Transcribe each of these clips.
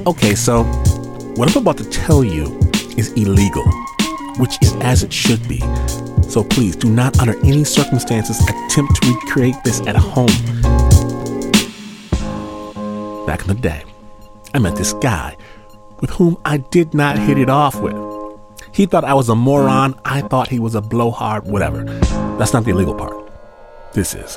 Okay, so what I'm about to tell you is illegal, which is as it should be. So please do not, under any circumstances, attempt to recreate this at home. Back in the day, I met this guy with whom I did not hit it off with. He thought I was a moron. I thought he was a blowhard, whatever. That's not the illegal part. This is.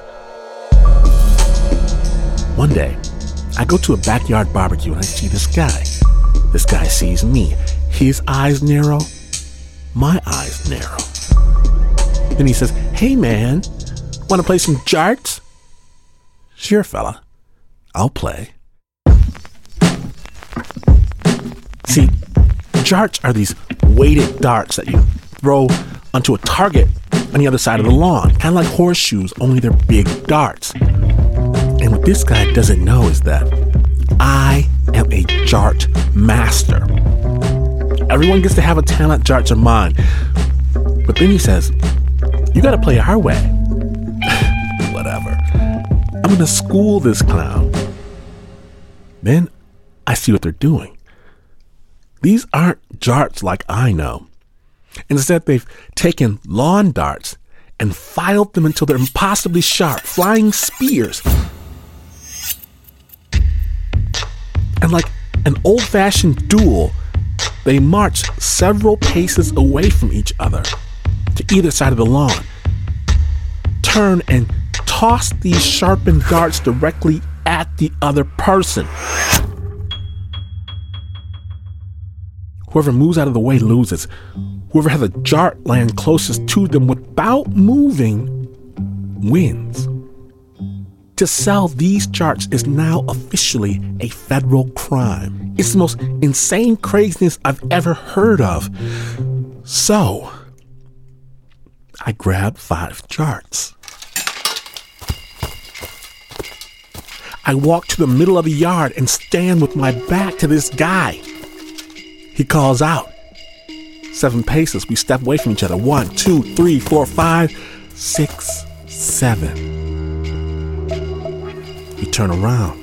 One day, I go to a backyard barbecue and I see this guy. This guy sees me. His eyes narrow. My eyes narrow. Then he says, "Hey man, want to play some jarts?" "Sure, fella. I'll play." See, jarts are these weighted darts that you throw onto a target on the other side of the lawn. Kind of like horseshoes, only they're big darts. And what this guy doesn't know is that I am a jart master. Everyone gets to have a talent. Jarts are mine. But then he says, "You got to play our way." Whatever. I'm going to school this clown. Then I see what they're doing. These aren't jarts like I know. Instead, they've taken lawn darts and filed them until they're impossibly sharp, flying spears. And like an old-fashioned duel, they march several paces away from each other to either side of the lawn, turn and toss these sharpened darts directly at the other person. Whoever moves out of the way loses. Whoever has a jart land closest to them without moving wins. To sell these jarts is now officially a federal crime. It's the most insane craziness I've ever heard of. So, I grabbed 5 jarts. I walk to the middle of the yard and stand with my back to this guy. He calls out. 7 paces, we step away from each other. 1, 2, 3, 4, 5, 6, 7. We turn around.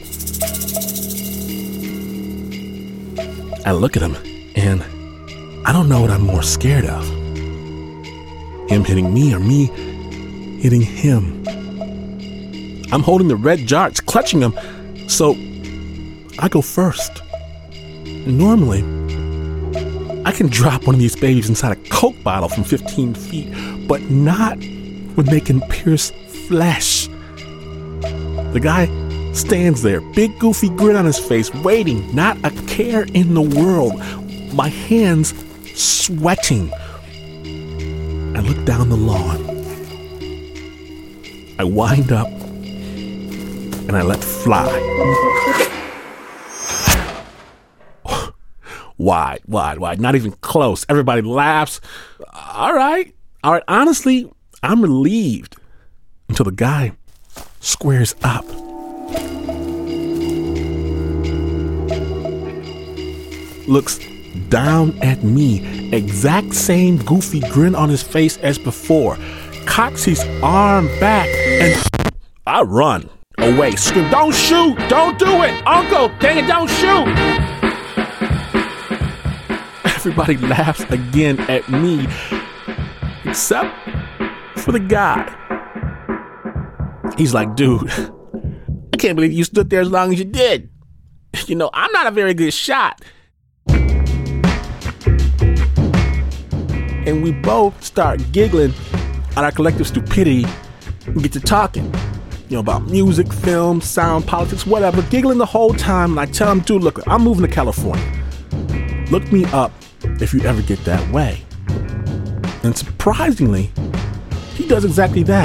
I look at him, and I don't know what I'm more scared of. Him hitting me or me hitting him. I'm holding the red jarts, clutching them, so I go first. Normally, I can drop one of these babies inside a Coke bottle from 15 feet, but not when they can pierce flesh. The guy stands there, big goofy grin on his face, waiting, not a care in the world. My hands sweating. I look down the lawn. I wind up and I let fly. Wide. Not even close. Everybody laughs. All right. Honestly, I'm relieved until the guy squares up. Looks down at me. Exact same goofy grin on his face as before. Cocks his arm back and I run away. Scream, "Don't shoot! Don't do it! Uncle, dang it, don't shoot!" Everybody laughs again at me, except for the guy. He's like, "Dude, I can't believe you stood there as long as you did. You know, I'm not a very good shot." And we both start giggling at our collective stupidity and get to talking, about music, film, sound, politics, whatever, giggling the whole time. And I tell him, "Dude, look, I'm moving to California. Look me up if you ever get that way." And surprisingly, he does exactly that.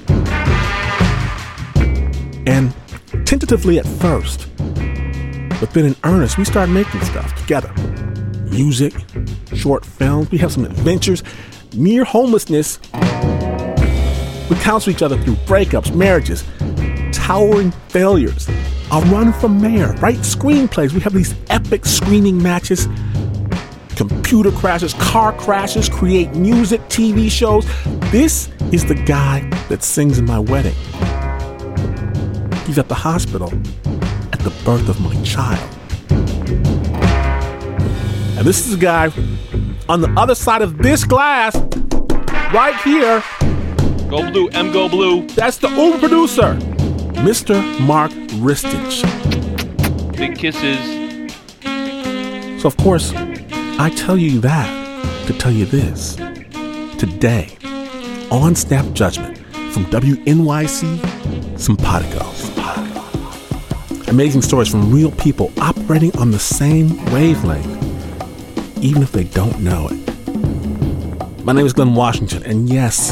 And tentatively at first, but then in earnest, we start making stuff together. Music, short films, we have some adventures, near homelessness. We counsel each other through breakups, marriages, towering failures. I'll run for mayor, write screenplays. We have these epic screening matches. Computer crashes, car crashes, create music, TV shows. This is the guy that sings in my wedding. He's at the hospital at the birth of my child. And this is a guy on the other side of this glass, right here. Go Blue, Go Blue. That's the Uber producer, Mr. Mark Ristich. Big kisses. So, of course, I tell you that to tell you this. Today, on Snap Judgment from WNYC, Simpatico. Amazing stories from real people operating on the same wavelength, even if they don't know it. My name is Glenn Washington, and yes,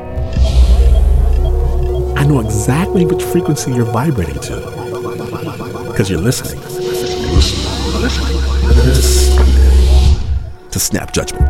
I know exactly which frequency you're vibrating to, because you're listening. To Snap Judgment.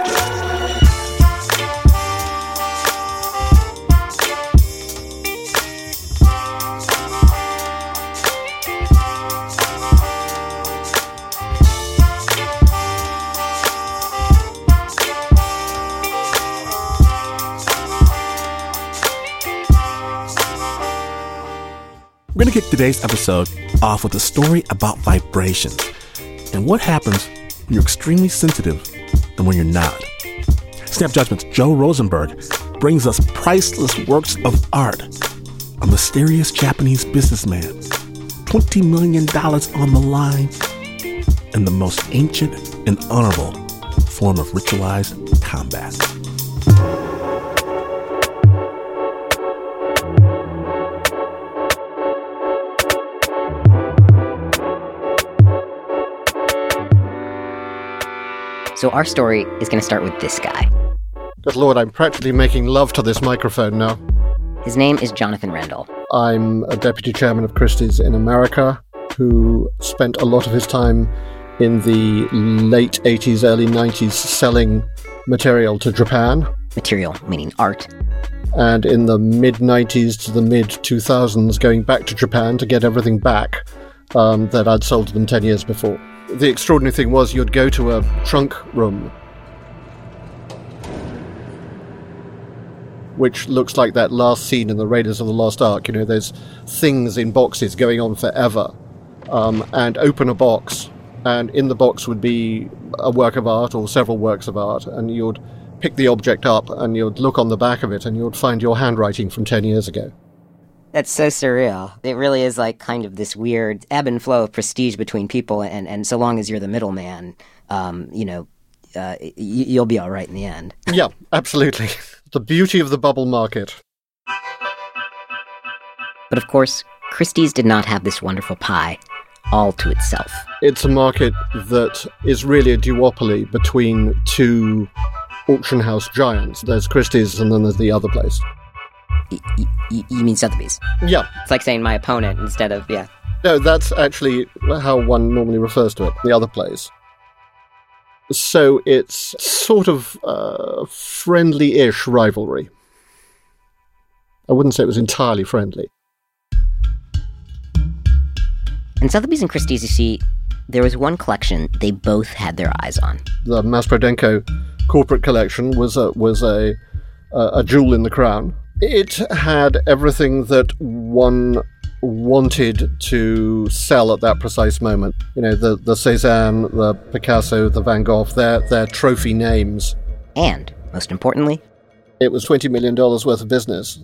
We're going to kick today's episode off with a story about vibrations and what happens when you're extremely sensitive and when you're not. Snap Judgment's Joe Rosenberg brings us priceless works of art. A mysterious Japanese businessman, $20 million on the line, and the most ancient and honorable form of ritualized combat. So our story is going to start with this guy. Good Lord, I'm practically making love to this microphone now. His name is Jonathan Rendell. I'm a deputy chairman of Christie's in America, who spent a lot of his time in the late 80s, early 90s selling material to Japan. Material meaning art. And in the mid-90s to the mid-2000s, going back to Japan to get everything back that I'd sold to them 10 years before. The extraordinary thing was you'd go to a trunk room, which looks like that last scene in the Raiders of the Lost Ark. You know, there's things in boxes going on forever. And open a box, and in the box would be a work of art or several works of art, and you'd pick the object up and you'd look on the back of it and you'd find your handwriting from 10 years ago. That's so surreal. It really is like kind of this weird ebb and flow of prestige between people, and so long as you're the middleman, you'll be all right in the end. Yeah, absolutely. The beauty of the bubble market. But of course, Christie's did not have this wonderful pie all to itself. It's a market that is really a duopoly between two auction house giants. There's Christie's and then there's the other place. You mean Sotheby's? Yeah. It's like saying my opponent instead of, yeah. No, that's actually how one normally refers to it, the other place. So it's sort of friendly-ish rivalry. I wouldn't say it was entirely friendly. And Sotheby's and Christie's, you see, there was one collection they both had their eyes on. The Masprodenko corporate collection was a jewel in the crown. It had everything that one wanted to sell at that precise moment. You know, the Cézanne, the Picasso, the Van Gogh, their trophy names. And, most importantly, it was $20 million worth of business.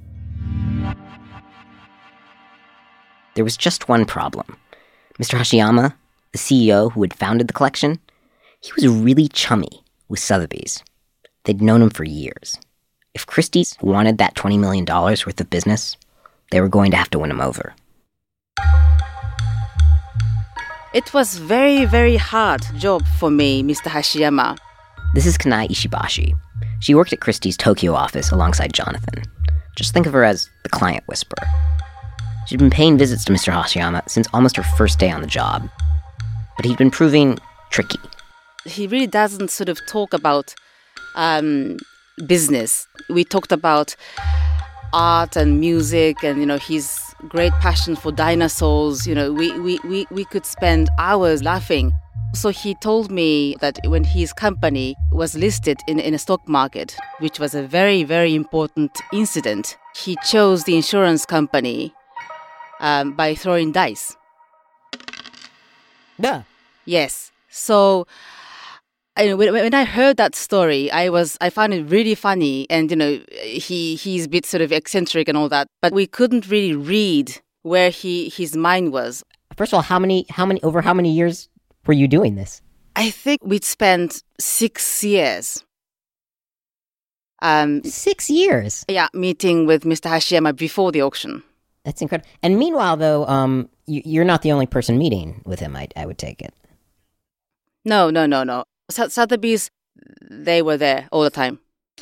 There was just one problem. Mr. Hashiyama, the CEO who had founded the collection, he was really chummy with Sotheby's. They'd known him for years. If Christie's wanted that $20 million worth of business, they were going to have to win him over. It was very, very hard job for me, Mr. Hashiyama. This is Kanai Ishibashi. She worked at Christie's Tokyo office alongside Jonathan. Just think of her as the client whisperer. She'd been paying visits to Mr. Hashiyama since almost her first day on the job. But he'd been proving tricky. He really doesn't sort of talk about business. We talked about art and music and, you know, his great passion for dinosaurs. You know, we could spend hours laughing. So he told me that when his company was listed in a stock market, which was a very, very important incident, he chose the insurance company by throwing dice. Yeah. Yes. So when I heard that story, I found it really funny, and he's a bit sort of eccentric and all that, but we couldn't really read where his mind was. First of all, how many years were you doing this? I think we'd spent 6 years. 6 years? Yeah, meeting with Mr. Hashiyama before the auction. That's incredible. And meanwhile, though, you're not the only person meeting with him, I would take it. No. Sotheby's, they were there all the time.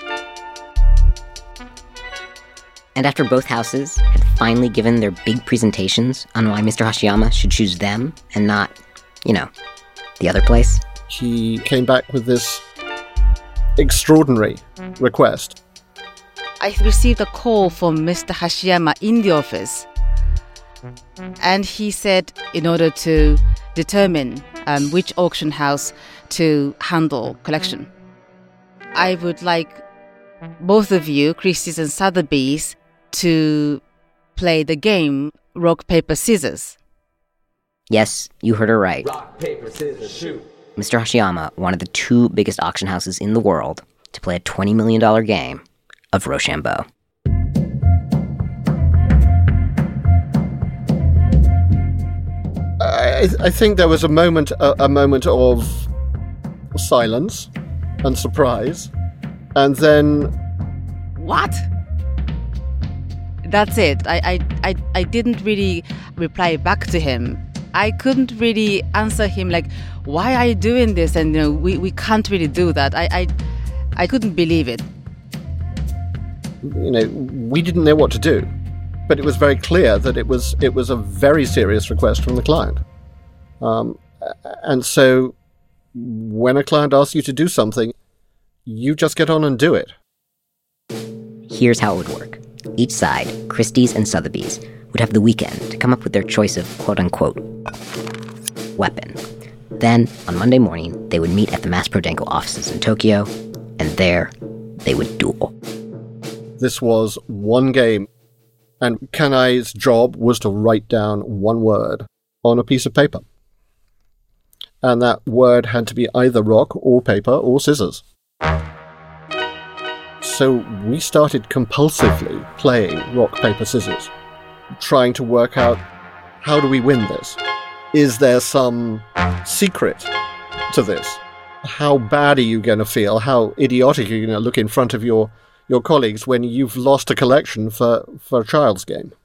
And after both houses had finally given their big presentations on why Mr. Hashiyama should choose them and not, the other place, he came back with this extraordinary request. I received a call from Mr. Hashiyama in the office, and he said in order to determine which auction house to handle collection, I would like both of you, Christie's and Sotheby's, to play the game Rock, Paper, Scissors. Yes, you heard her right. Rock, paper, scissors, shoot. Mr. Hashiyama wanted the two biggest auction houses in the world to play a $20 million game of Rochambeau. I think there was a moment of silence and surprise, and then... What? That's it. I didn't really reply back to him. I couldn't really answer him like, why are you doing this? And we can't really do that. I couldn't believe it. We didn't know what to do, but it was very clear that it was a very serious request from the client. And so when a client asks you to do something, you just get on and do it. Here's how it would work. Each side, Christie's and Sotheby's, would have the weekend to come up with their choice of quote-unquote weapon. Then, on Monday morning, they would meet at the Mass Prodenko offices in Tokyo, and there they would duel. This was one game, and Kanai's job was to write down one word on a piece of paper. And that word had to be either rock or paper or scissors. So we started compulsively playing rock, paper, scissors, trying to work out, how do we win this? Is there some secret to this? How bad are you going to feel? How idiotic are you going to look in front of your colleagues when you've lost a collection for a child's game?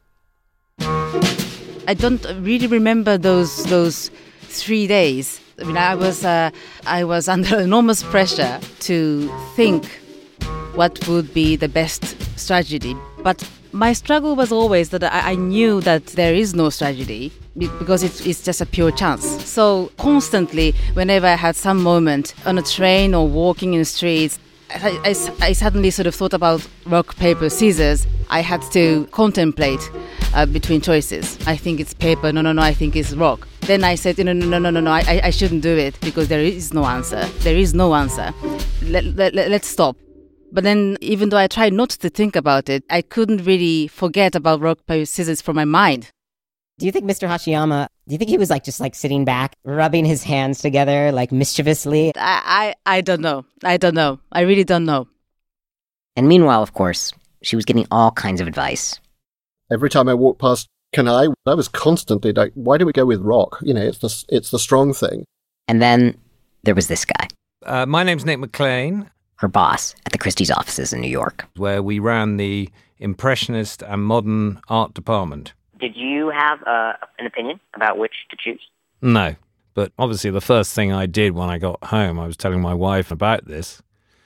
I don't really remember those 3 days. I mean, I was under enormous pressure to think what would be the best strategy. But my struggle was always that I knew that there is no strategy because it's just a pure chance. So constantly, whenever I had some moment on a train or walking in the streets, I suddenly sort of thought about rock, paper, scissors. I had to contemplate between choices. I think it's paper. No, I think it's rock. Then I said, no, I shouldn't do it because there is no answer. There is no answer. Let's stop. But then, even though I tried not to think about it, I couldn't really forget about rock, paper, scissors from my mind. Do you think Mr. Hashiyama, he was just sitting back, rubbing his hands together, mischievously? I don't know. I really don't know. And meanwhile, of course, she was getting all kinds of advice. Every time I walked past Kanai, I was constantly like, why do we go with rock? It's the strong thing. And then there was this guy. My name's Nick McLean. Her boss at the Christie's offices in New York, where we ran the Impressionist and Modern Art department. Did you have an opinion about which to choose? No, but obviously the first thing I did when I got home, I was telling my wife about this.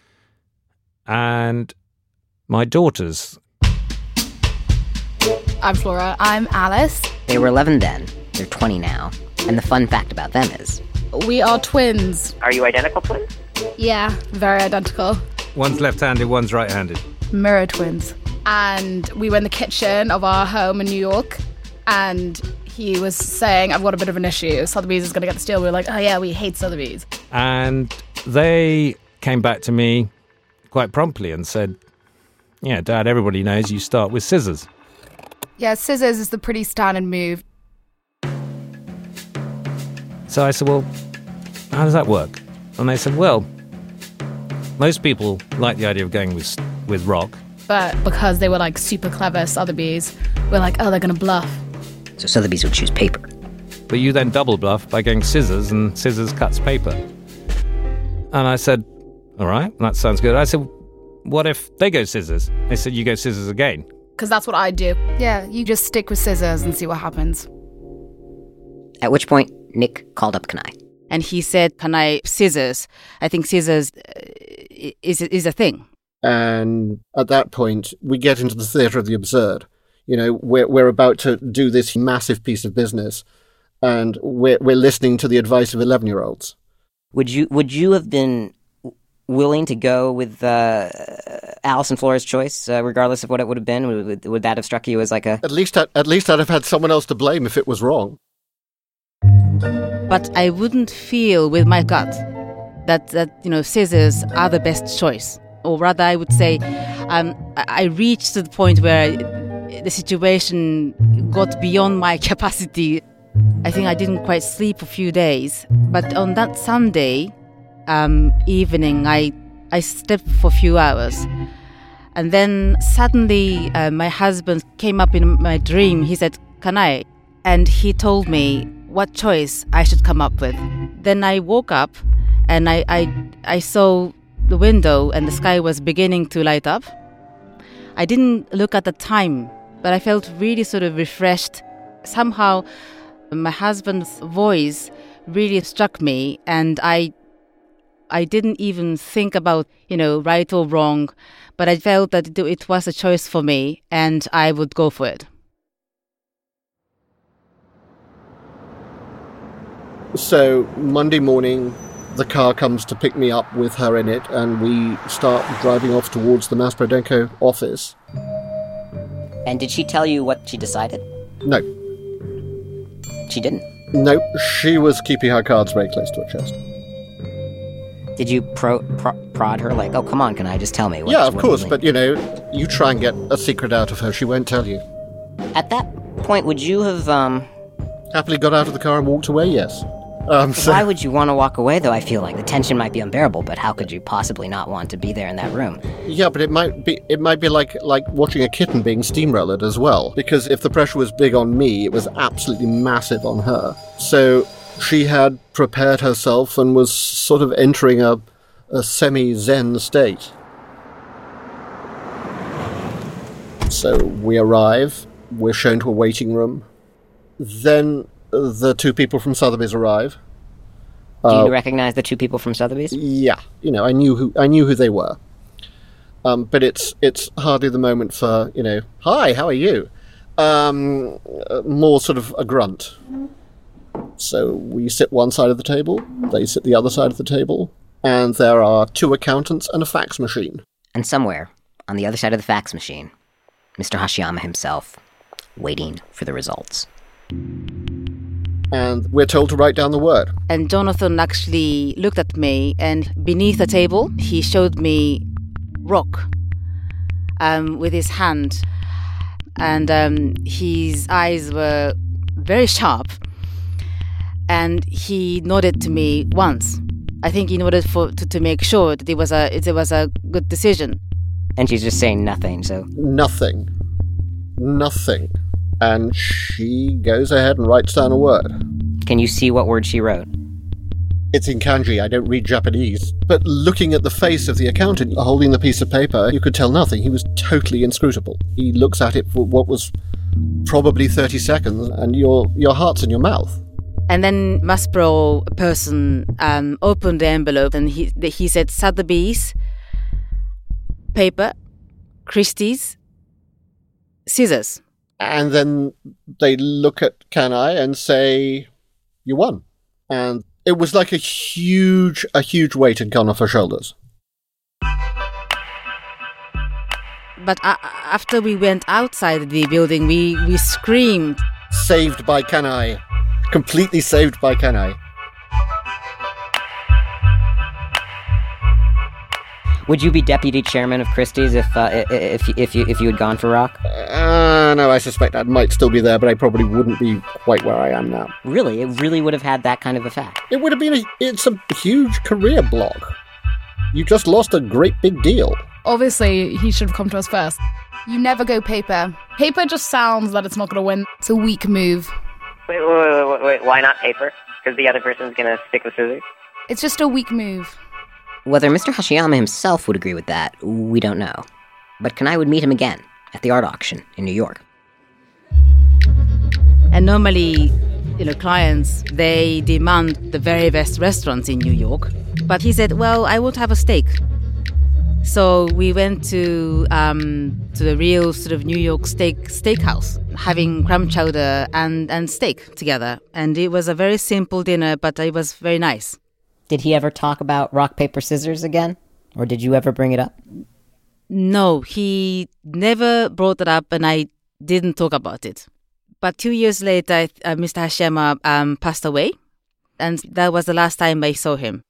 And my daughters. I'm Flora. I'm Alice. They were 11 then. They're 20 now. And the fun fact about them is... we are twins. Are you identical twins? Yeah, very identical. One's left-handed, one's right-handed. Mirror twins. And we were in the kitchen of our home in New York, and he was saying, I've got a bit of an issue. Sotheby's is going to get the deal. We were like, oh yeah, we hate Sotheby's. And they came back to me quite promptly and said, yeah, Dad, everybody knows you start with scissors. Yeah, scissors is the pretty standard move. So I said, well, how does that work? And they said, well, most people like the idea of going with rock. But because they were like super clever, Sotheby's, we're like, oh, they're going to bluff. So Sotheby's would choose paper. But you then double bluff by going scissors, and scissors cuts paper. And I said, all right, that sounds good. I said, what if they go scissors? They said, you go scissors again. Because that's what I do. Yeah, you just stick with scissors and see what happens. At which point, Nick called up Kanai. And he said, Kanai, scissors. I think scissors is a thing. And at that point, we get into the theatre of the absurd. You know, we're about to do this massive piece of business, and we're listening to the advice of 11-year-olds. Would you have been willing to go with Alison Flora's choice, regardless of what it would have been? Would that have struck you as like a... At least I'd have had someone else to blame if it was wrong. But I wouldn't feel with my gut that scissors are the best choice. Or rather, I would say I reached to the point where the situation got beyond my capacity. I think I didn't quite sleep for a few days. But on that Sunday evening, I slept for a few hours. And then suddenly my husband came up in my dream. He said, Kanai. And he told me what choice I should come up with. Then I woke up and I saw the window and the sky was beginning to light up. I didn't look at the time, but I felt really sort of refreshed. Somehow my husband's voice really struck me, and I didn't even think about, right or wrong, but I felt that it was a choice for me and I would go for it. So Monday morning, the car comes to pick me up with her in it, and we start driving off towards the Masprodenko office. And did she tell you what she decided? No. She didn't? No, she was keeping her cards very close to her chest. Did you prod her like, oh, come on, can I just tell me? Yeah, of course, but, you try and get a secret out of her, she won't tell you. At that point, would you have, Happily got out of the car and walked away, yes. Why would you want to walk away, though? I feel like the tension might be unbearable, but how could you possibly not want to be there in that room? Yeah, but it might be like watching a kitten being steamrolled as well, because if the pressure was big on me, it was absolutely massive on her. So she had prepared herself and was sort of entering a semi-zen state. So we arrive, we're shown to a waiting room. Then the two people from Sotheby's arrive. Do you recognize the two people from Sotheby's? Yeah, I knew who they were. But it's hardly the moment for, hi, how are you? More sort of a grunt. So we sit one side of the table, they sit the other side of the table, and there are two accountants and a fax machine. And somewhere, on the other side of the fax machine, Mr. Hashiyama himself, waiting for the results. And we're told to write down the word. And Jonathan actually looked at me, and beneath the table, he showed me rock with his hand. And his eyes were very sharp. And he nodded to me once. I think he nodded to make sure that it was a good decision. And she's just saying nothing, so... Nothing. And she goes ahead and writes down a word. Can you see what word she wrote? It's in kanji, I don't read Japanese. But looking at the face of the accountant holding the piece of paper, you could tell nothing. He was totally inscrutable. He looks at it for what was probably 30 seconds, and your heart's in your mouth. And then Maspro person opened the envelope, and he said Sotheby's, paper, Christie's, scissors. And then they look at Kanai and say, you won. And it was like a huge weight had gone off her shoulders. But after we went outside the building, we screamed. Saved by Kanai. Completely saved by Kanai. Would you be deputy chairman of Christie's if you had gone for rock? No, I suspect that might still be there, but I probably wouldn't be quite where I am now. Really? It really would have had that kind of effect? It would have been it's a huge career block. You just lost a great big deal. Obviously, he should have come to us first. You never go paper. Paper just sounds that it's not going to win. It's a weak move. Wait, why not paper? Because the other person's going to stick with scissors? It's just a weak move. Whether Mr. Hashiyama himself would agree with that, we don't know. But Kanai would meet him again at the art auction in New York. And normally, clients, they demand the very best restaurants in New York. But he said, well, I want to have a steak. So we went to the real sort of New York steakhouse, having clam chowder and steak together. And it was a very simple dinner, but it was very nice. Did he ever talk about rock, paper, scissors again? Or did you ever bring it up? No, he never brought it up, and I didn't talk about it. But 2 years later, Mr. Hashiyama passed away, and that was the last time I saw him.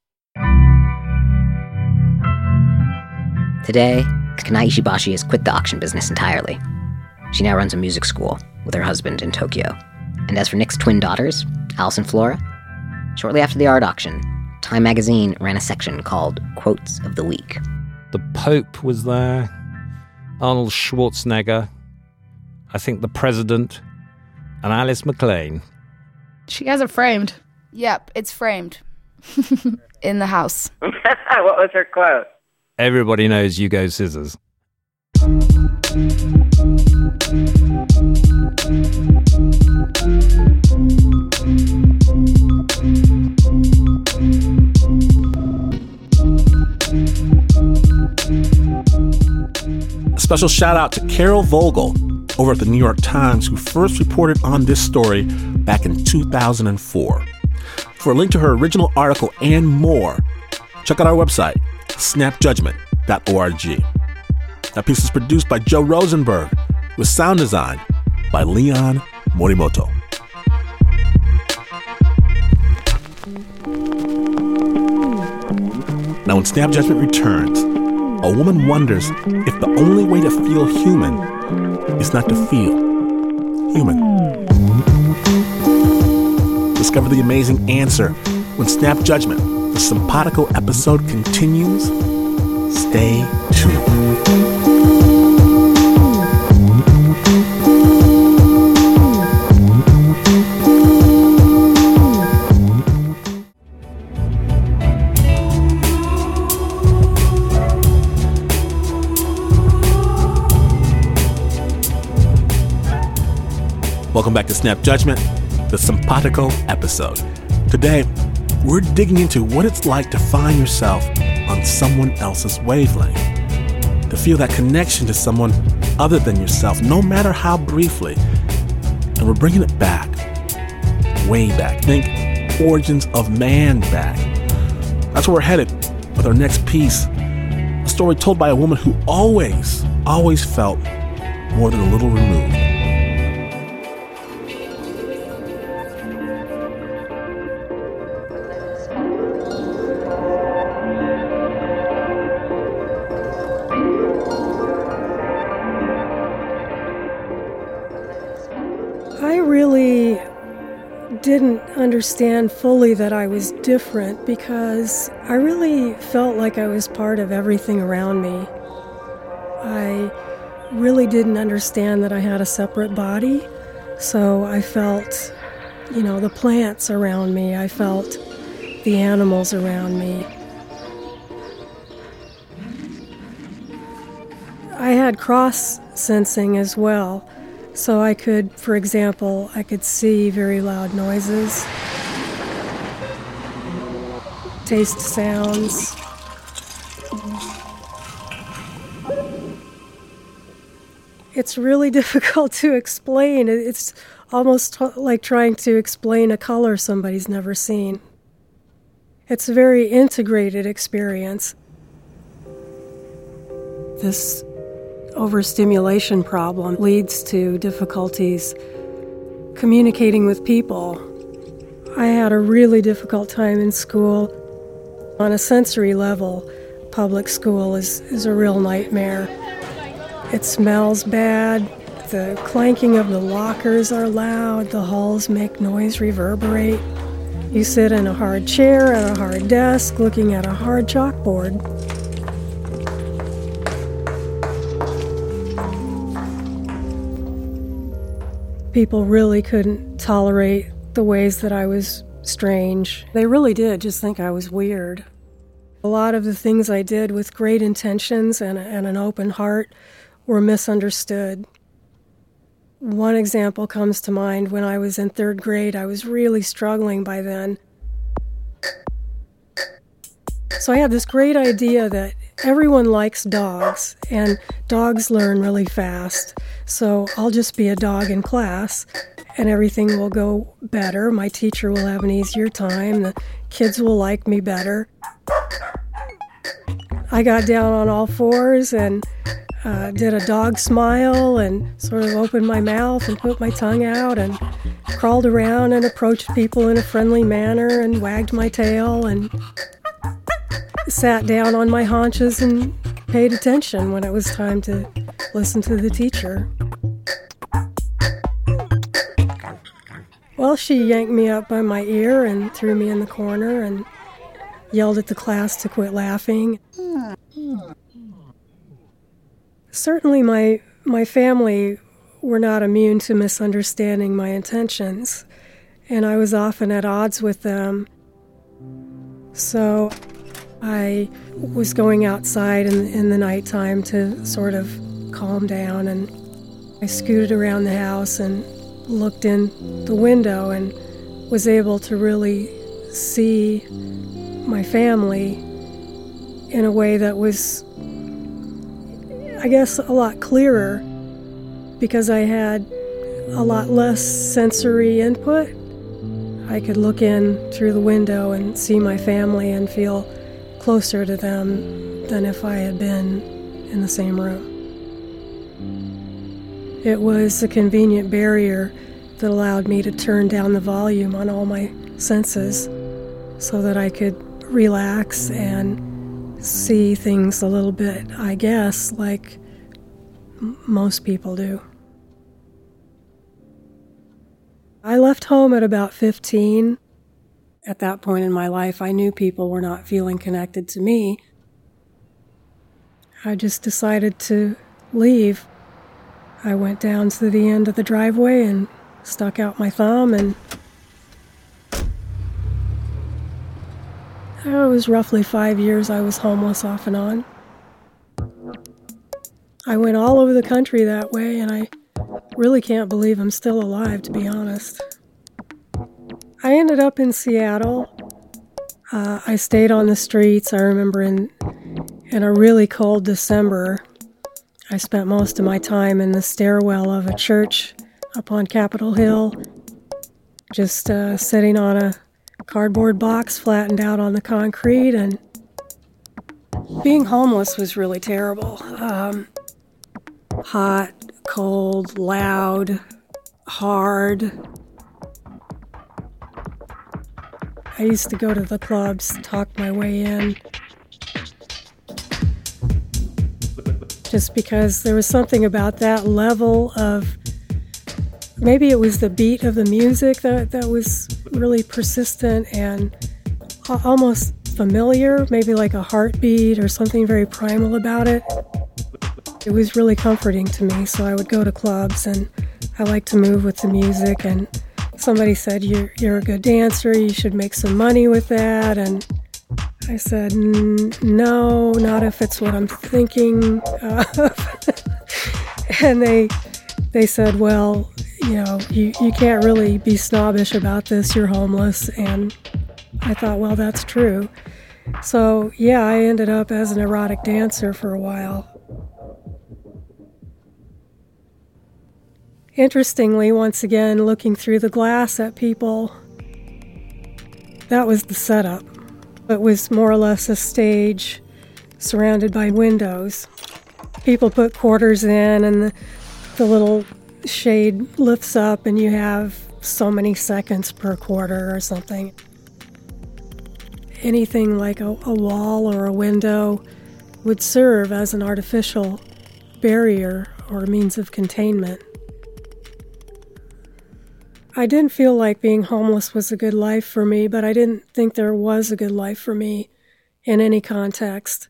Today, Kanai Ishibashi has quit the auction business entirely. She now runs a music school with her husband in Tokyo. And as for Nick's twin daughters, Alice and Flora, shortly after the art auction, Time magazine ran a section called Quotes of the Week. The Pope was there, Arnold Schwarzenegger, I think the President, and Alice McLean. She has it framed. Yep, it's framed. In the house. What was her quote? Everybody knows you go scissors. A special shout out to Carol Vogel over at the New York Times, who first reported on this story back in 2004. For a link to her original article and more, check out our website, snapjudgment.org. That piece is produced by Joe Rosenberg with sound design by Leon Morimoto. Now, when Snap Judgment returns, a woman wonders if the only way to feel human is not to feel human. Discover the amazing answer when Snap Judgment, the Simpatico episode, continues. Stay tuned. Welcome back to Snap Judgment, the Simpatico episode. Today, we're digging into what it's like to find yourself on someone else's wavelength, to feel that connection to someone other than yourself, no matter how briefly. And we're bringing it back, way back. Think origins of man back. That's where we're headed with our next piece, a story told by a woman who always felt more than a little removed. I really didn't understand fully that I was different because I really felt like I was part of everything around me. I really didn't understand that I had a separate body, so I felt, the plants around me. I felt the animals around me. I had cross-sensing as well. So I could, for example, see very loud noises, taste sounds. It's really difficult to explain. It's almost like trying to explain a color somebody's never seen. It's a very integrated experience. This overstimulation problem leads to difficulties communicating with people. I had a really difficult time in school. On a sensory level, public school is a real nightmare. It smells bad, The clanking of the lockers are loud, the halls make noise reverberate. You sit in a hard chair at a hard desk looking at a hard chalkboard. People really couldn't tolerate the ways that I was strange. They really did just think I was weird. A lot of the things I did with great intentions and an open heart were misunderstood. One example comes to mind. When I was in 3rd grade, I was really struggling by then. So I had this great idea that everyone likes dogs, and dogs learn really fast. So I'll just be a dog in class, and everything will go better. My teacher will have an easier time. The kids will like me better. I got down on all fours and did a dog smile and sort of opened my mouth and put my tongue out and crawled around and approached people in a friendly manner and wagged my tail and sat down on my haunches and paid attention when it was time to listen to the teacher. Well, she yanked me up by my ear and threw me in the corner and yelled at the class to quit laughing. Certainly my family were not immune to misunderstanding my intentions, and I was often at odds with them. So I was going outside in the nighttime to sort of calm down, and I scooted around the house and looked in the window and was able to really see my family in a way that was, I guess, a lot clearer because I had a lot less sensory input. I could look in through the window and see my family and feel closer to them than if I had been in the same room. It was a convenient barrier that allowed me to turn down the volume on all my senses so that I could relax and see things a little bit, I guess, like most people do. I left home at about 15. At that point in my life, I knew people were not feeling connected to me. I just decided to leave. I went down to the end of the driveway and stuck out my thumb, and it was roughly 5 years I was homeless off and on. I went all over the country that way, and I really can't believe I'm still alive, to be honest. I ended up in Seattle. I stayed on the streets. I remember in a really cold December, I spent most of my time in the stairwell of a church up on Capitol Hill, just sitting on a cardboard box flattened out on the concrete, and being homeless was really terrible. Hot, cold, loud, hard. I used to go to the clubs, talk my way in, just because there was something about that level of, maybe it was the beat of the music that was really persistent and almost familiar, maybe like a heartbeat or something very primal about it. It was really comforting to me, so I would go to clubs, and I like to move with the music, and somebody said, you're a good dancer, you should make some money with that, and I said, no, not if it's what I'm thinking of. And they said, well, you can't really be snobbish about this, you're homeless. And I thought, well, that's true. So yeah, I ended up as an erotic dancer for a while. Interestingly, once again, looking through the glass at people, that was the setup. It was more or less a stage surrounded by windows. People put quarters in, and the little shade lifts up, and you have so many seconds per quarter or something. Anything like a wall or a window would serve as an artificial barrier or means of containment. I didn't feel like being homeless was a good life for me, but I didn't think there was a good life for me in any context.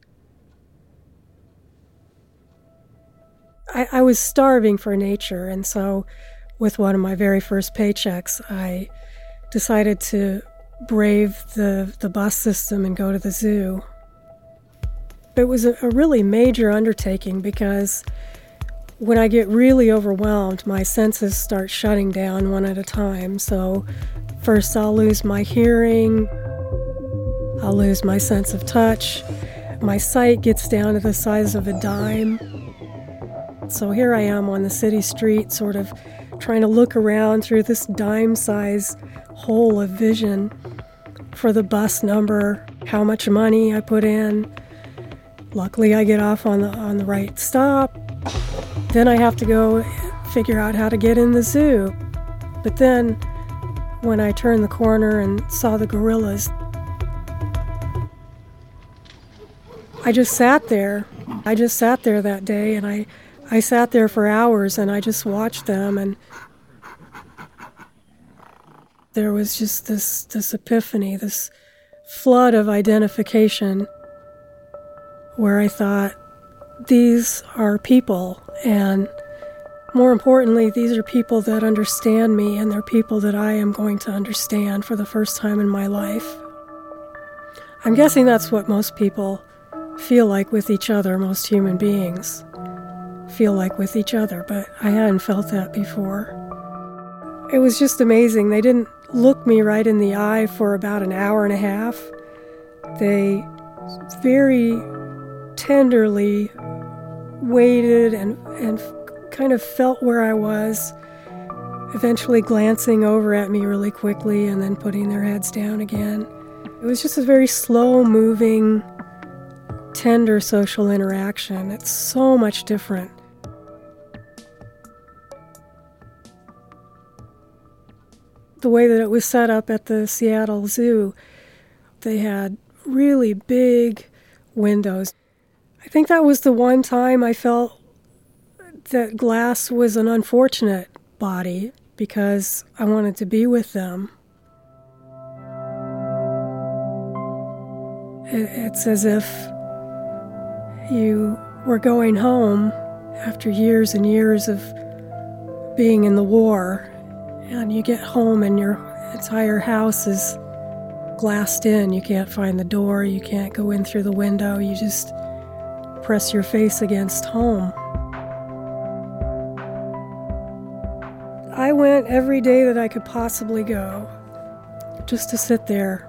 I was starving for nature, and so with one of my very first paychecks, I decided to brave the bus system and go to the zoo. It was a really major undertaking because when I get really overwhelmed, my senses start shutting down one at a time. So first I'll lose my hearing, I'll lose my sense of touch, my sight gets down to the size of a dime. So here I am on the city street, sort of trying to look around through this dime-size hole of vision for the bus number, how much money I put in. Luckily, I get off on the right stop. Then I have to go figure out how to get in the zoo. But then, when I turned the corner and saw the gorillas, I just sat there. I just sat there that day, and I sat there for hours, and I just watched them, and there was just this epiphany, this flood of identification, where I thought, these are people, and more importantly, these are people that understand me, and they're people that I am going to understand for the first time in my life. I'm guessing that's what most people feel like with each other, most human beings feel like with each other, but I hadn't felt that before. It was just amazing. They didn't look me right in the eye for about an hour and a half. They very tenderly waited and kind of felt where I was, eventually glancing over at me really quickly and then putting their heads down again. It was just a very slow-moving, tender social interaction. It's so much different. The way that it was set up at the Seattle Zoo, they had really big windows. I think that was the one time I felt that Glass was an unfortunate body because I wanted to be with them. It's as if you were going home after years and years of being in the war, and you get home and your entire house is glassed in. You can't find the door, you can't go in through the window, you just press your face against home. I went every day that I could possibly go, just to sit there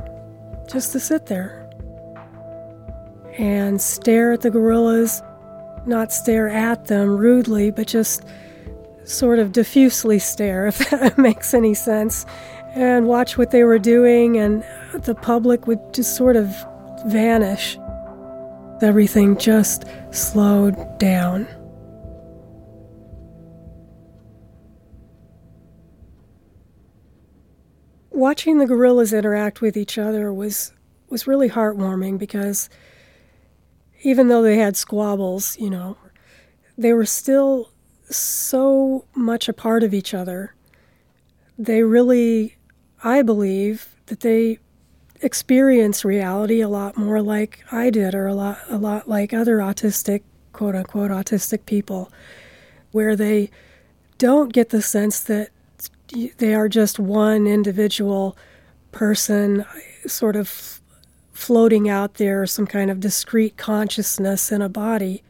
and stare at the gorillas, not stare at them rudely, but just sort of diffusely stare, if that makes any sense, and watch what they were doing, and the public would just sort of vanish. Everything just slowed down. Watching the gorillas interact with each other was really heartwarming because even though they had squabbles, they were still so much a part of each other. They really, I believe, that they experience reality a lot more like I did, or a lot like other autistic, quote-unquote autistic people, where they don't get the sense that they are just one individual person sort of floating out there, some kind of discrete consciousness in a body.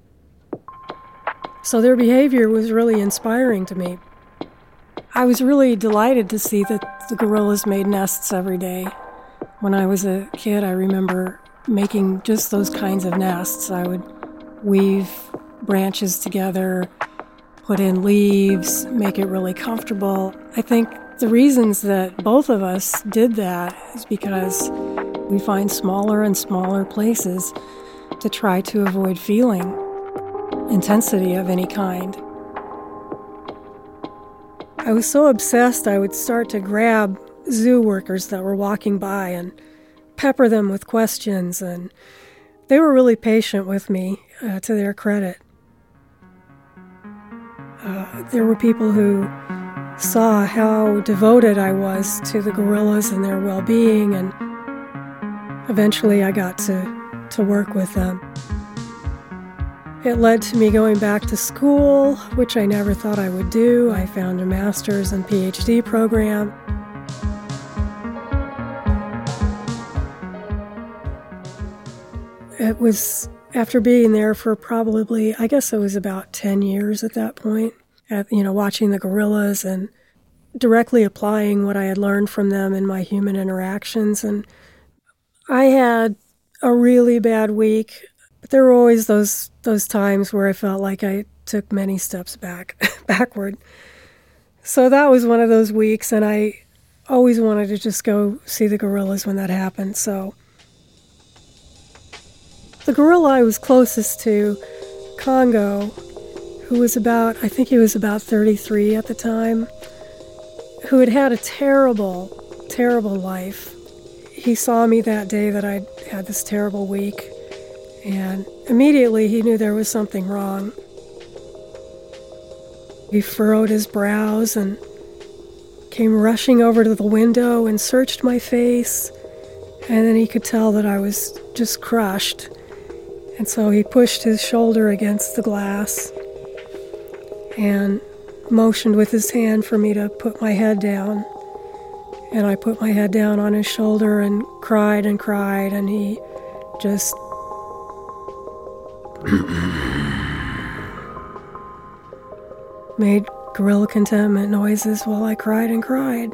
So their behavior was really inspiring to me. I was really delighted to see that the gorillas made nests every day. When I was a kid, I remember making just those kinds of nests. I would weave branches together, put in leaves, make it really comfortable. I think the reasons that both of us did that is because we find smaller and smaller places to try to avoid feeling intensity of any kind. I was so obsessed, I would start to grab zoo workers that were walking by and pepper them with questions, and they were really patient with me, to their credit. There were people who saw how devoted I was to the gorillas and their well-being, and eventually I got to work with them. It led to me going back to school, which I never thought I would do. I found a master's and PhD program. It was after being there for probably, I guess it was about 10 years at that point, watching the gorillas and directly applying what I had learned from them in my human interactions. And I had a really bad week. But there were always those times where I felt like I took many steps backward. So that was one of those weeks, and I always wanted to just go see the gorillas when that happened. So the gorilla I was closest to, Congo, who was about 33 at the time, who had had a terrible, terrible life. He saw me that day that I'd had this terrible week, and immediately he knew there was something wrong. He furrowed his brows and came rushing over to the window and searched my face, and then he could tell that I was just crushed. And so he pushed his shoulder against the glass and motioned with his hand for me to put my head down. And I put my head down on his shoulder and cried, and he just made gorilla contentment noises while I cried and cried.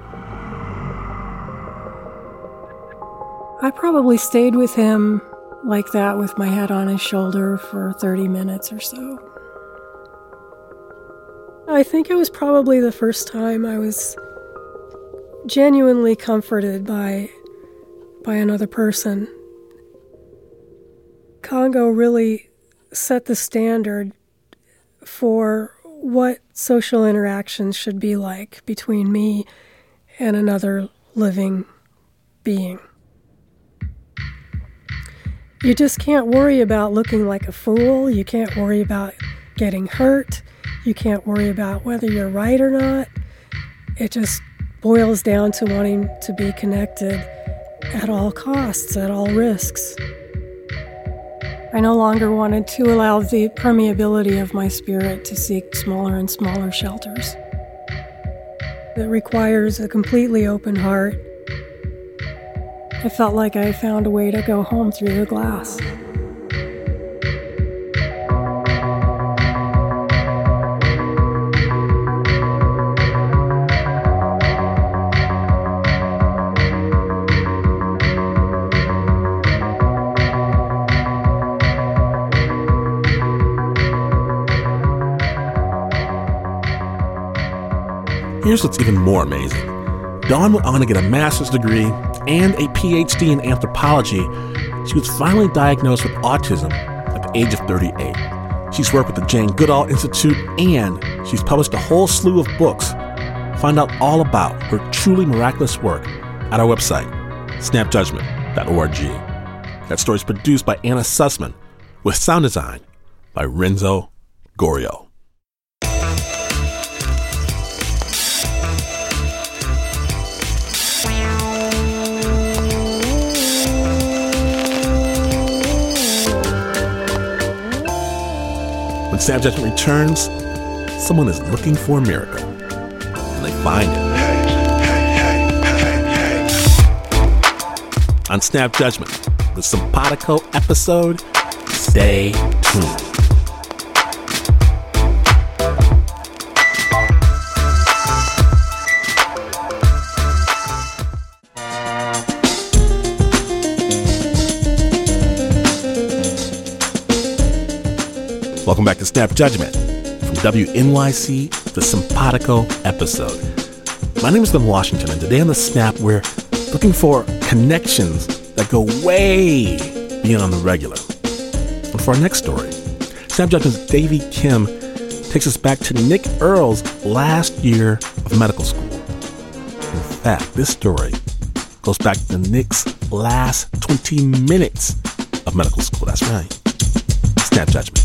I probably stayed with him like that with my head on his shoulder for 30 minutes or so. I think it was probably the first time I was genuinely comforted by another person. Congo really set the standard for what social interactions should be like between me and another living being. You just can't worry about looking like a fool. You can't worry about getting hurt. You can't worry about whether you're right or not. It just boils down to wanting to be connected at all costs, at all risks. I no longer wanted to allow the permeability of my spirit to seek smaller and smaller shelters. It requires a completely open heart. I felt like I found a way to go home through the glass. Here's what's even more amazing. Dawn went on to get a master's degree and a PhD in anthropology. She was finally diagnosed with autism at the age of 38. She's worked with the Jane Goodall Institute, and she's published a whole slew of books. Find out all about her truly miraculous work at our website, snapjudgment.org. That story is produced by Anna Sussman with sound design by Renzo Gorio. When Snap Judgment returns, someone is looking for a miracle, and they find it. On Snap Judgment, the Simpatico episode, stay tuned. Welcome back to Snap Judgment from WNYC, the Simpatico episode. My name is Glenn Washington, and today on the Snap, we're looking for connections that go way beyond the regular. And for our next story, Snap Judgment's Davy Kim takes us back to Nick Earle's last year of medical school. In fact, this story goes back to Nick's last 20 minutes of medical school. That's right. Snap Judgment.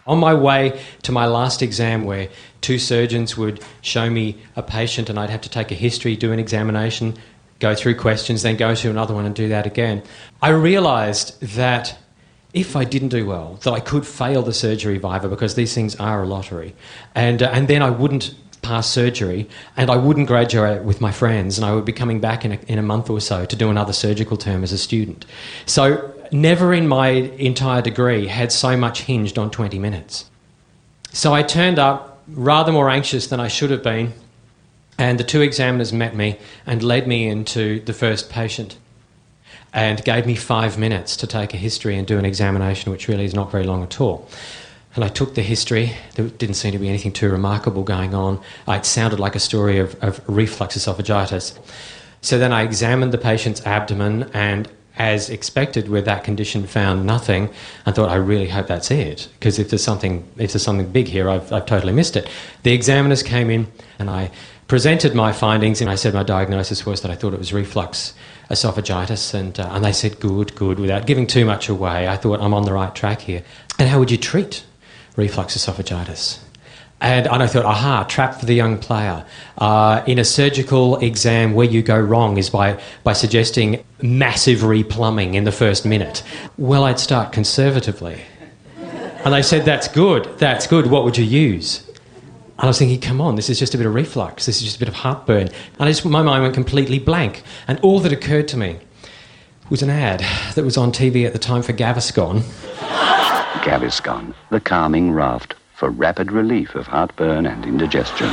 On my way to my last exam, where two surgeons would show me a patient and I'd have to take a history, do an examination, go through questions, then go to another one and do that again, I realised that if I didn't do well, that I could fail the surgery viva, because these things are a lottery. And then I wouldn't pass surgery, and I wouldn't graduate with my friends, and I would be coming back in a month or so to do another surgical term as a student. So never in my entire degree had so much hinged on 20 minutes. So I turned up rather more anxious than I should have been, and the two examiners met me and led me into the first patient and gave me 5 minutes to take a history and do an examination, which really is not very long at all. And I took the history. There didn't seem to be anything too remarkable going on. It sounded like a story of reflux esophagitis. So then I examined the patient's abdomen, and as expected with that condition, found nothing. I thought, I really hope that's it, because if there's something big here, I've totally missed it. The examiners came in and I presented my findings, and I said my diagnosis was that I thought it was reflux esophagitis, and they said good, without giving too much away. I thought, I'm on the right track here. And how would you treat reflux esophagitis? And I thought, trap for the young player. In a surgical exam, where you go wrong is by suggesting massive replumbing in the first minute. Well, I'd start conservatively. And they said, that's good, what would you use? And I was thinking, come on, this is just a bit of reflux, this is just a bit of heartburn. And my mind went completely blank. And all that occurred to me was an ad that was on TV at the time for Gaviscon. Gaviscon, the calming raft for rapid relief of heartburn and indigestion.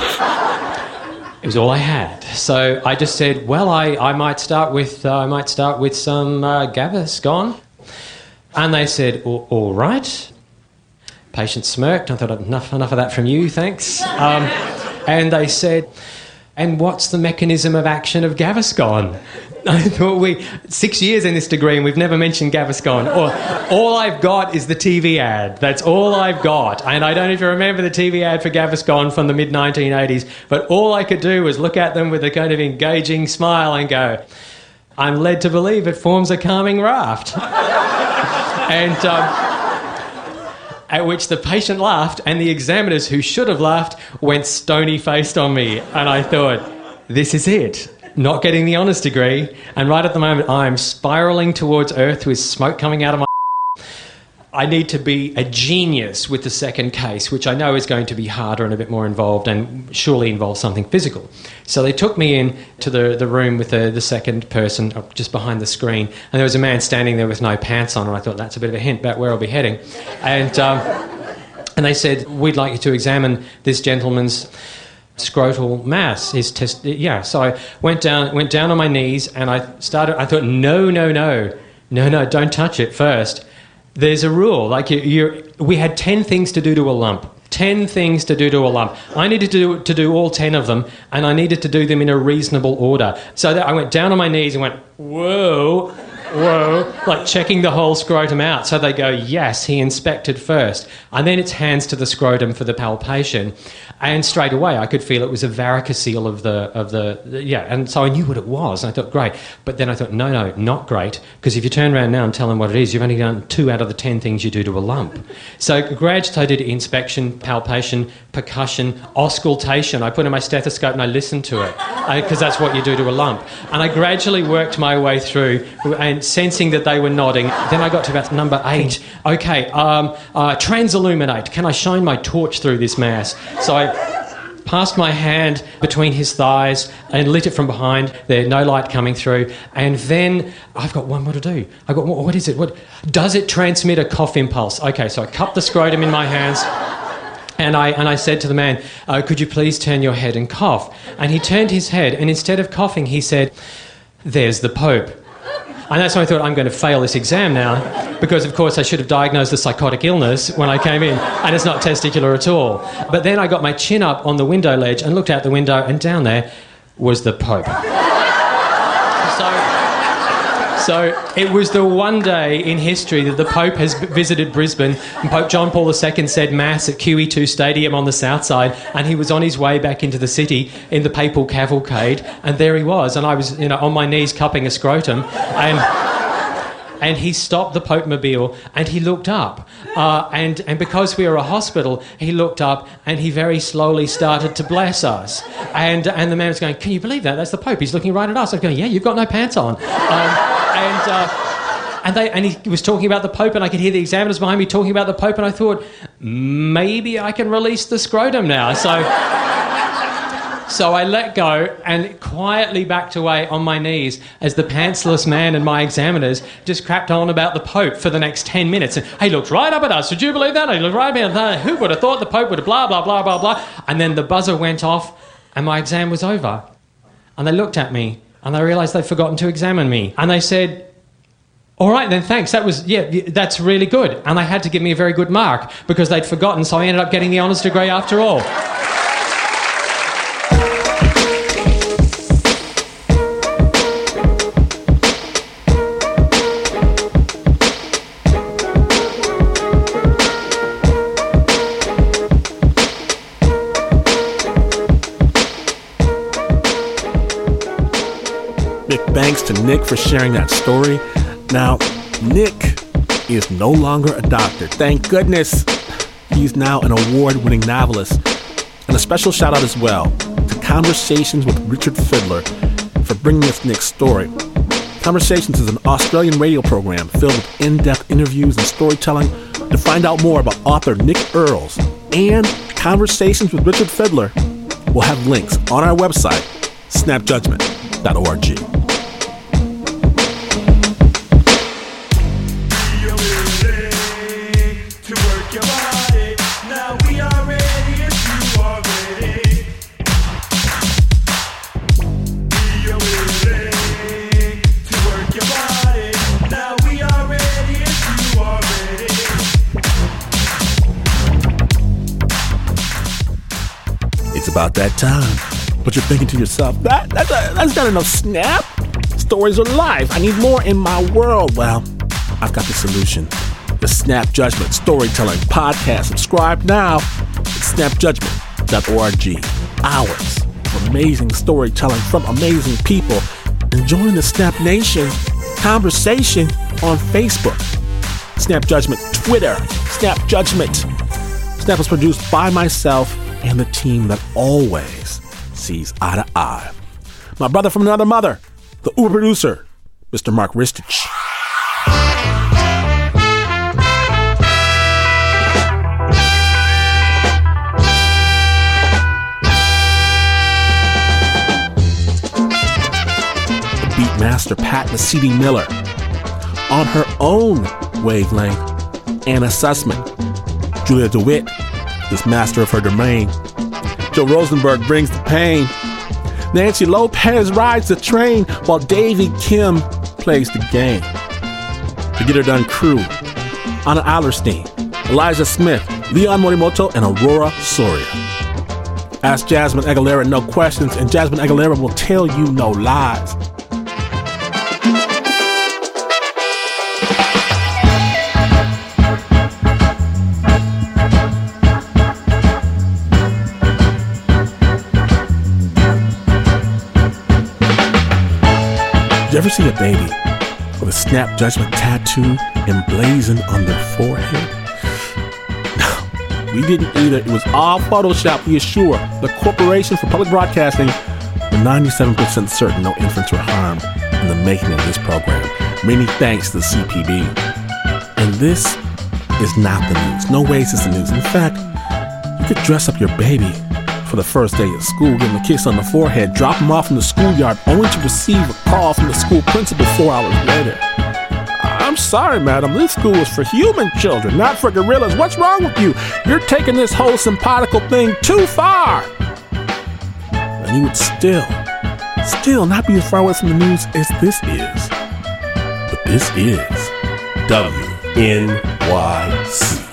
It was all I had. So I just said, well, I might start with some Gaviscon. And they said, all right. Patient smirked. I thought, enough of that from you, thanks. And they said, and what's the mechanism of action of Gaviscon? I thought, 6 years in this degree and we've never mentioned Gaviscon. All I've got is the TV ad. That's all I've got. And I don't even remember the TV ad for Gaviscon from the mid-1980s, but all I could do was look at them with a kind of engaging smile and go, I'm led to believe it forms a calming raft. And at which the patient laughed, and the examiners, who should have laughed, went stony-faced on me. And I thought, this is it. Not getting the honours degree, and right at the moment I'm spiralling towards Earth with smoke coming out of my... I need to be a genius with the second case, which I know is going to be harder and a bit more involved and surely involves something physical. So they took me in to the room with the second person just behind the screen, and there was a man standing there with no pants on, and I thought, that's a bit of a hint about where I'll be heading. And they said, we'd like you to examine this gentleman's scrotal mass, his test. Yeah, so I went down on my knees, and I thought, no, don't touch it first. There's a rule, like we had 10 things to do to a lump. 10 things to do to a lump. I needed to do all 10 of them, and I needed to do them in a reasonable order. So I went down on my knees and went, whoa, like checking the whole scrotum out. So they go, yes, he inspected first. And then it's hands to the scrotum for the palpation. And straight away I could feel it was a varicocele of the and so I knew what it was, and I thought, great. But then I thought, no, not great, because if you turn around now and tell them what it is, you've only done 2 out of the 10 things you do to a lump. So gradually I did inspection, palpation, percussion, auscultation. I put in my stethoscope and I listened to it, because that's what you do to a lump. And I gradually worked my way through, and sensing that they were nodding. Then I got to about number 8. Okay, transilluminate. Can I shine my torch through this mass? So I passed my hand between his thighs and lit it from behind. There's no light coming through. And then I've got one more to do. I got, what is it? What does it transmit a cough impulse? Okay, so I cupped the scrotum in my hands. And I said to the man, could you please turn your head and cough? And he turned his head, and instead of coughing, he said, there's the Pope. And that's when I thought, I'm going to fail this exam now, because, of course, I should have diagnosed the psychotic illness when I came in, and it's not testicular at all. But then I got my chin up on the window ledge and looked out the window, and down there was the Pope. So it was the one day in history that the Pope has visited Brisbane, and Pope John Paul II said Mass at QE2 Stadium on the south side, and he was on his way back into the city in the papal cavalcade, and there he was, and I was on my knees cupping a scrotum, and he stopped the Pope-mobile and he looked up. And because we were a hospital, he looked up and he very slowly started to bless us. And the man was going, "Can you believe that? That's the Pope. He's looking right at us." I was going, "Yeah, you've got no pants on." And he was talking about the Pope, and I could hear the examiners behind me talking about the Pope, and I thought, maybe I can release the scrotum now. So I let go and quietly backed away on my knees as the pantsless man and my examiners just crapped on about the Pope for the next 10 minutes. And he looked right up at us. Would you believe that? He looked right at us. Who would have thought the Pope would have blah, blah, blah, blah, blah. And then the buzzer went off and my exam was over. And they looked at me and they realised they'd forgotten to examine me. And they said, "All right then, thanks. That's really good." And they had to give me a very good mark because they'd forgotten, so I ended up getting the honours degree after all. Big thanks to Nick for sharing that story. Now, Nick is no longer a doctor. Thank goodness. He's now an award-winning novelist. And a special shout out as well to Conversations with Richard Fidler for bringing us Nick's story. Conversations is an Australian radio program filled with in-depth interviews and storytelling. To find out more about author Nick Earls and Conversations with Richard Fidler, we'll have links on our website, snapjudgment.org. About that time. But you're thinking to yourself, that's not enough Snap. Stories are life. I need more in my world. Well, I've got the solution. The Snap Judgment Storytelling Podcast. Subscribe now at snapjudgment.org. Hours of amazing storytelling from amazing people. And join the Snap Nation conversation on Facebook. Snap Judgment Twitter. Snap Judgment. Snap was produced by myself and the team that always sees eye to eye. My brother from another mother, the Uber producer, Mr. Mark Ristich. The Beatmaster Pat Mesiti Miller. On her own wavelength, Anna Sussman. Julia DeWitt is master of her domain. Joe Rosenberg brings the pain. Nancy Lopez rides the train while Davy Kim plays the game. The Get Her Done crew, Anna Allerstein, Elijah Smith, Leon Morimoto, and Aurora Soria. Ask Jasmine Aguilera no questions, and Jasmine Aguilera will tell you no lies. Did you ever see a baby with a Snap Judgment tattoo emblazoned on their forehead? No, we didn't either. It was all Photoshop, we assure. The Corporation for Public Broadcasting, we're 97% certain no infants were harmed in the making of this program. Many thanks to the CPB. And this is not the news. No way is this the news. In fact, you could dress up your baby for the first day of school, give him a kiss on the forehead, drop him off in the schoolyard, only to receive a call from the school principal 4 hours later. "I'm sorry, madam, this school is for human children, not for gorillas. What's wrong with you? You're taking this whole simpatico thing too far." And he would still not be as far away from the news as this is. But this is WNYC.